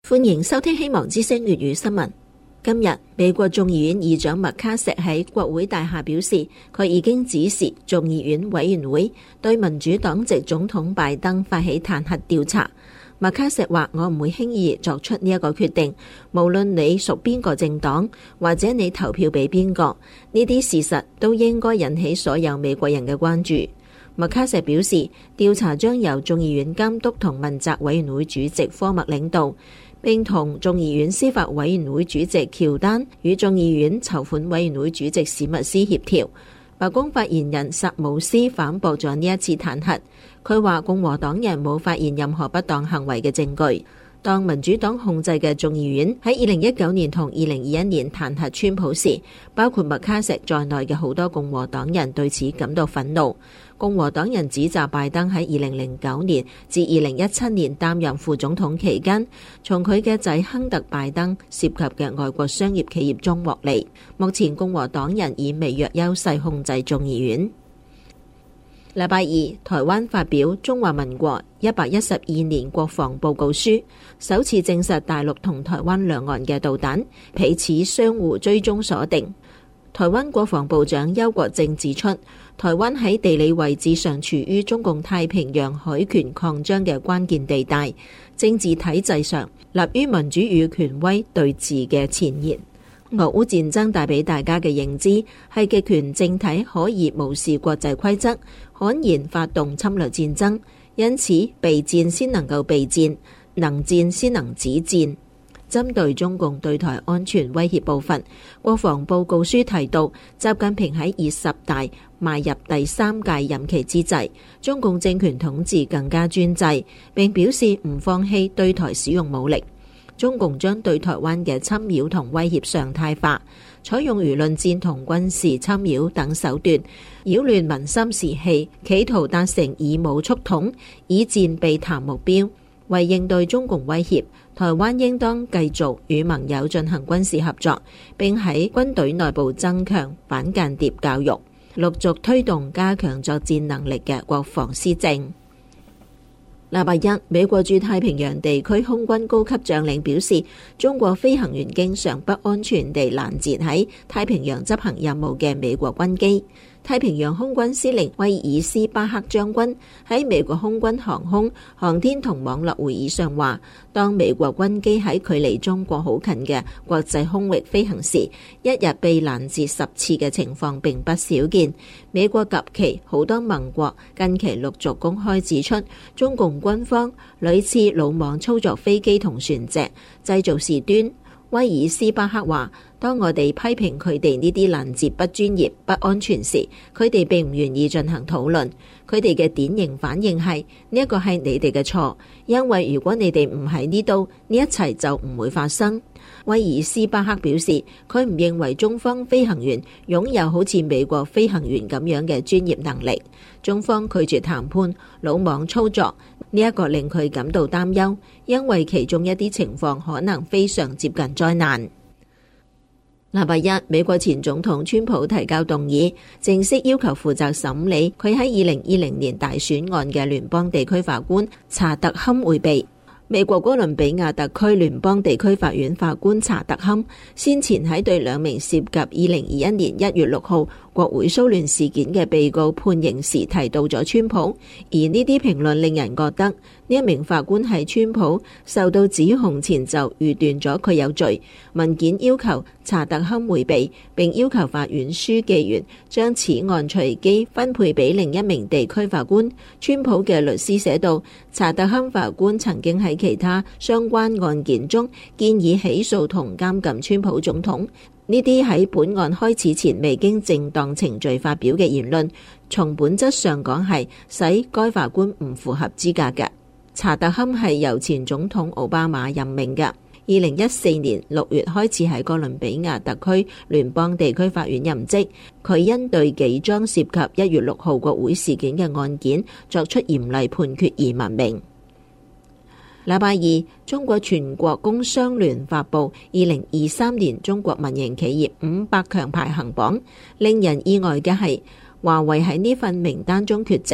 歡迎收聽希望之聲粵語新聞。今日美國眾議院議長麥卡錫喺國會大廈表示，佢已經指示眾議院委員會對民主黨籍總統拜登發起彈劾調查。麥卡錫話：我唔會輕易作出呢一個決定，無論你屬邊個政黨或者你投票俾邊個，呢啲事實都應該引起所有美國人嘅關注。麥卡錫表示，調查將由眾議院監督同問責委員會主席科默領導，並同眾議院司法委員會主席喬丹與眾議院籌款委員會主席史密斯協調。白宮發言人薩姆斯反駁咗呢一次彈劾，佢話共和黨人冇發現任何不當行為嘅證據。當民主黨控制嘅眾議院喺2019年同2021年彈劾川普時，包括麥卡錫在內嘅好多共和黨人對此感到憤怒。共和黨人指責拜登喺2009年至2017年擔任副總統期間，從佢嘅仔亨特拜登涉及嘅外國商業企業中獲利。目前共和黨人以微弱優勢控制眾議院。禮拜二，台灣發表中華民國112年國防報告書，首次證實大陸同台灣兩岸嘅導彈彼此相互追蹤鎖定。台灣國防部長邱國正指出，台灣喺地理位置上處於中共太平洋海權擴張嘅關鍵地帶，政治體制上立於民主與權威對峙嘅前沿。俄烏戰爭帶俾大家嘅認知係極權政體可以無視國際規則，悍然發動侵略戰爭，因此備戰先能夠備戰，能戰先能止戰。針對中共對台安全威脅部分，國防報告書提到，習近平喺20大邁入第3屆任期之際，中共政權統治更加專制，並表示唔放棄對台使用武力。中共將對台灣嘅侵擾同威脅常態化，採用輿論戰同軍事侵擾等手段，擾亂民心士氣，企圖達成以武促統、以戰避談目標。為應對中共威脅，台灣應當繼續與盟友進行軍事合作，並喺軍隊內部增強反間諜教育，陸續推動加強作戰能力嘅國防施政。禮拜一，美國駐太平洋地區空軍高級將領表示，中國飛行員經常不安全地攔截喺太平洋執行任務嘅美國軍機。太平洋空軍司令威爾斯巴克將軍喺美國空軍航空、航天同網絡會議上話，當美國軍機喺距離中國好近嘅國際空域飛行時，一日被攔截10次嘅情況並不少見。美國及其好多盟國近期陸續公開指出，中共軍方屢次魯莽操作飛機同船隻，製造事端。威爾斯巴克話，當我哋批評佢哋呢啲攔截不專業、不安全時，佢哋並唔願意進行討論。佢哋嘅典型反應係，呢一個係你哋嘅錯，因為如果你哋唔喺呢度，呢一切就唔會發生。威爾斯巴克表示，佢唔認為中方飛行員擁有好似美國飛行員咁樣嘅專業能力。中方拒絕談判、魯莽操作，呢一個令佢感到擔憂，因為其中一啲情況可能非常接近災難。禮拜一，美國前總統川普提交動議，正式要求負責審理佢喺2020年大選案嘅聯邦地區法官查特坎迴避。美國哥倫比亞特區聯邦地區法院法官查特坎先前喺對2名涉及2021年1月6號國會騷亂事件嘅被告判刑時提到咗川普，而呢啲評論令人覺得呢一名法官喺川普受到指控前就預斷咗佢有罪。文件要求查特坎迴避，並要求法院書記員將此案隨機分配俾另一名地區法官。川普嘅律師寫道，查特坎法官曾經喺其他相關案件中建議起訴同監禁川普總統。呢啲喺本案開始前未經正當程序發表嘅言論，從本質上講係使該法官唔符合資格嘅。查特坎係由前總統奧巴馬任命嘅。2014年6月開始喺哥倫比亞特區聯邦地區法院任職，佢因對幾宗涉及1月6號國會事件嘅案件作出嚴厲判決而聞名。禮拜二，中國全國工商聯發布2023年中國民營企業500強排行榜，令人意外嘅係華為喺呢份名單中缺席。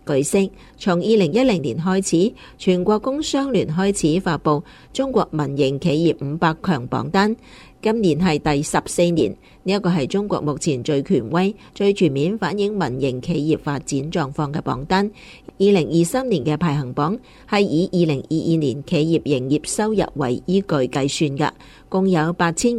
據悉，從2010年開始，全國工商聯開始發布中國民營企業500強榜單。今年係第14年，呢一個係中國目前最權威、最全面反映民營企業發展狀況嘅榜單。2023年嘅排行榜係以2022年企業營業收入為依據計算嘅，共有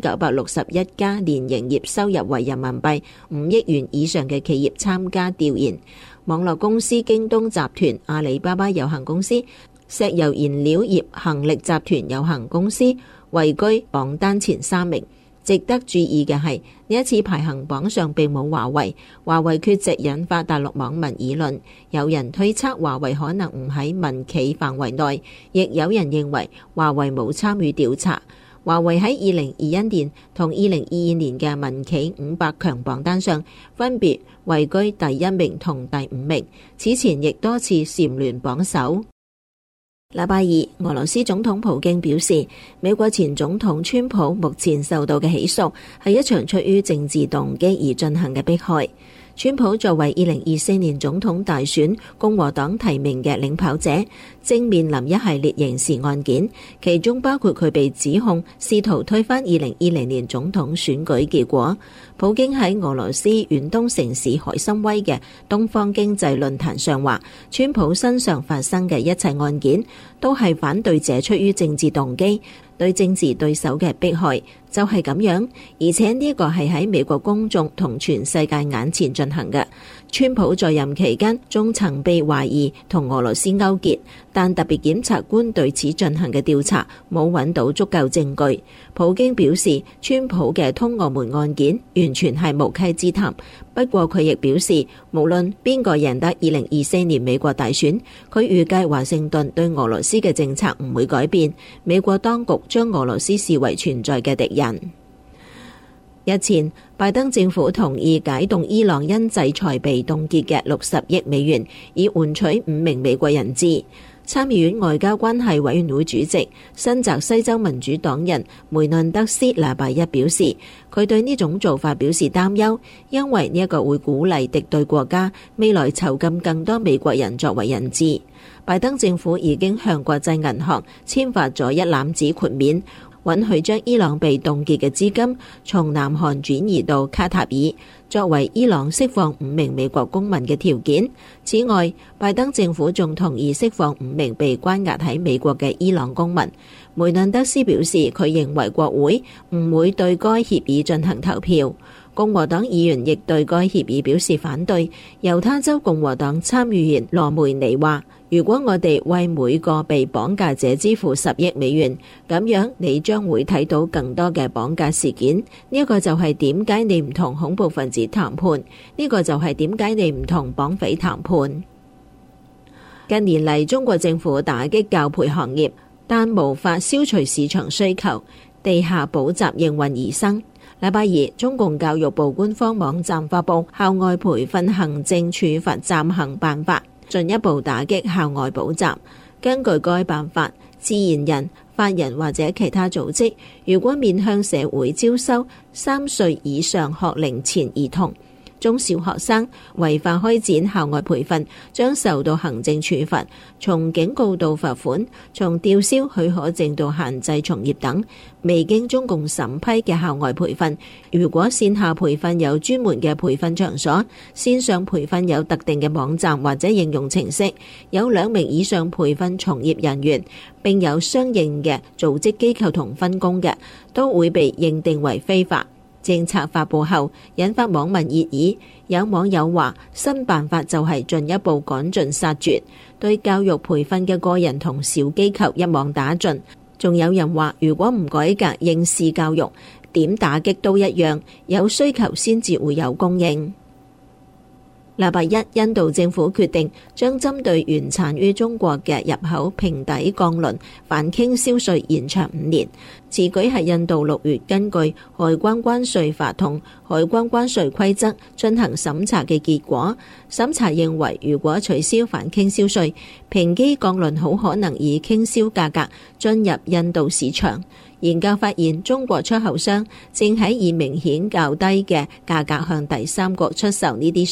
8961家年營業收入為人民幣5億元以上嘅企業參加調研。網絡公司京東集團、阿里巴巴有限公司、石油燃料業恒力集團有限公司位居榜單前3名。值得注意嘅係，呢一次排行榜上並冇華為，華為缺席引發大陸網民議論。有人推測華為可能唔喺民企範圍內，亦有人認為華為冇參與調查。華為喺2021年同2022年嘅民企500強榜單上，分別位居第1名同第5名，此前亦多次蟬聯榜首。禮拜二，俄羅斯總統普京表示，美國前總統川普目前受到嘅起訴係一場出於政治動機而進行嘅迫害。川普作為2024年總統大選共和黨提名嘅領跑者，正面臨一系列刑事案件，其中包括佢被指控試圖推翻2020年總統選舉結果。普京喺俄羅斯遠東城市海參崴嘅東方經濟論壇上話，川普身上發生嘅一切案件都係反對者出於政治動機對政治對手嘅迫害，就係咁樣，而且呢個係喺美國公眾同全世界眼前進行嘅。川普在任期間仲曾被懷疑同俄羅斯勾結，但特別檢察官對此進行嘅調查冇揾到足夠證據。普京表示，川普嘅通俄門案件完全係無稽之談。不過佢亦表示，無論邊個贏得2024年美國大選，佢預計華盛頓對俄羅斯嘅政策唔會改變，美國當局將俄羅斯視為存在嘅敵人。日前，拜登政府同意解凍伊朗因制裁被凍結嘅60億美元，以換取5名美國人質。參議院外交關係委員會主席、新澤西州民主黨人梅倫德斯禮拜一表示，佢對呢種做法表示擔憂，因為呢一個會鼓勵敵對國家未來囚禁更多美國人作為人質。拜登政府已經向國際銀行簽發咗一攬子豁免，允許將伊朗被凍結嘅資金從南韓轉移到卡塔爾，作為伊朗釋放5名美國公民嘅條件。此外，拜登政府仲同意釋放5名被關押喺美國嘅伊朗公民。梅倫德斯表示，佢認為國會唔會對該協議進行投票。共和黨議員亦對該協議表示反對。猶他州共和黨參議員羅梅尼話，如果我哋為每個被綁架者支付10億美元，咁樣你將會睇到更多嘅綁架事件。呢個就係點解你唔同恐怖分子談判，呢個就係點解你唔同綁匪談判。近年嚟，中國政府打擊教培行業，但無法消除市場需求，地下補習應運而生。禮拜二，中共教育部官方網站發布校外培訓行政處罰暫行辦法，進一步打擊校外補習。根據該辦法，自然人、法人或者其他組織，如果面向社會招收3歲以上學齡前兒童、中小學生違法開展校外培訓，將受到行政處罰，從警告到罰款，從吊銷許可證到限制從業等。未經中共審批嘅校外培訓，如果線下培訓有專門嘅培訓場所，線上培訓有特定嘅網站或者應用程式，有2名以上培訓從業人員，並有相應嘅組織機構同分工嘅，都會被認定為非法。政策發布後，引發網民熱議。有網友話，新辦法就係進一步趕盡殺絕，對教育培訓嘅個人同小機構一網打盡。仲有人話，如果唔改革應試教育，點打擊都一樣，有需求先至會有供應。禮拜一，印度政府決定將針對原產於中國嘅入口平底鋼輪反傾銷稅延長5年。此舉係印度6月根據海關關稅法同海關關稅規則進行審查嘅結果。審查認為，如果取消反傾銷稅，平基鋼輪好可能以傾銷價格進入印度市場。研究發現，中國出口商正喺以明顯較低嘅價格向第三國出售呢啲商品，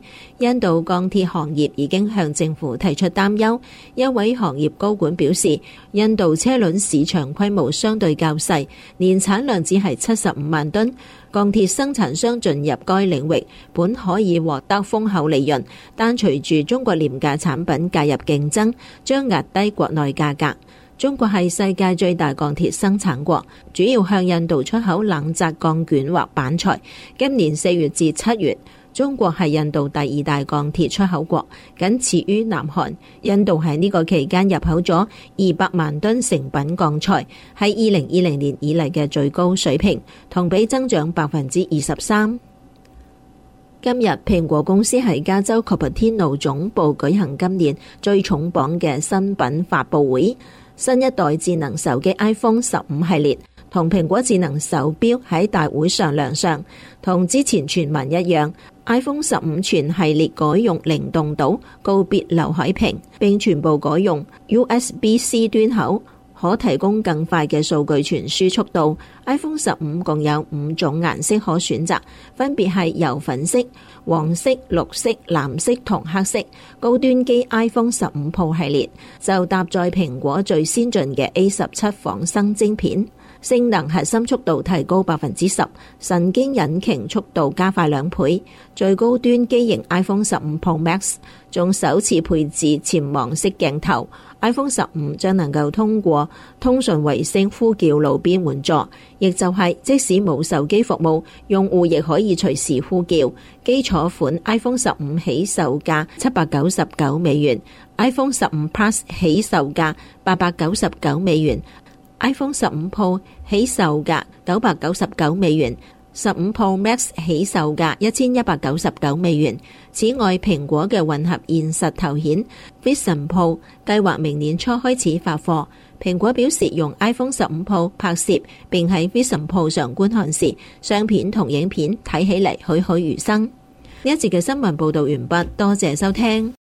印度鋼鐵行業已經向政府提出擔憂。一位行業高管表示，印度車輪市場規模相對較細，年產量只係75萬噸。鋼鐵生產商進入該領域本可以獲得豐厚利潤，但隨住中國廉價產品介入競爭，將壓低國內價格。中國係世界最大鋼鐵生產國，主要向印度出口冷軋鋼卷或板材。今年4月至7月，中國係印度第2大鋼鐵出口國，僅次於南韓。印度喺呢個期間入口咗200萬噸成品鋼材，係2020年以嚟嘅最高水平，同比增長23%。今日蘋果公司喺加州科帕天奴總部舉行今年最重磅嘅新品發佈會。新一代智能手機 iPhone 15系列同蘋果智能手錶喺大會上亮相，同之前傳聞一樣，iPhone 15全系列改用靈動島，告別劉海屏，並全部改用 USB-C 端口，可提供更快嘅數據傳輸速度。iPhone 15共有5種顏色可選擇，分別係油粉色、黃色、綠色、藍色同黑色。高端機 iPhone 15 Pro 系列就搭載蘋果最先進嘅 A17 仿生晶片，性能核心速度提高 10%， 神經引擎速度加快2倍。最高端機型 iPhone 15 Pro Max 仲首次配置潛望式鏡頭。iPhone 15將能夠通過通訊衛星呼叫路邊援助，亦就係即使冇手機服務，用戶亦可以隨時呼叫。基礎款 iPhone 15起售價799美元，iPhone 15 Plus 起售價899美元，iPhone 15 Pro 起售價999美元。15 Pro Max 起售價1199美元。此外，蘋果嘅混合現實頭顯 Vision Pro 計劃明年初開始發貨。蘋果表示，用 iPhone 15 Pro 拍攝並喺 Vision Pro 上觀看時，相片同影片睇起嚟栩栩如生。呢一節嘅新聞報道完畢，多謝收聽。